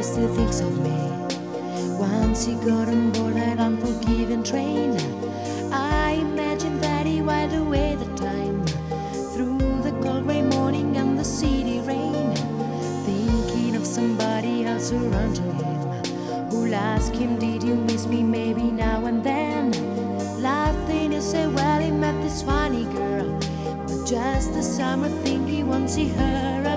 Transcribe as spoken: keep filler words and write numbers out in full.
still thinks of me. Once he got on board that unforgiving train, I imagine that he whiled away the time through the cold grey morning and the city rain, thinking of somebody else around to him, who'll ask him, did you miss me, maybe now and then. Laughing he'll say, well, he met this funny girl, but just the summer thing he won't see her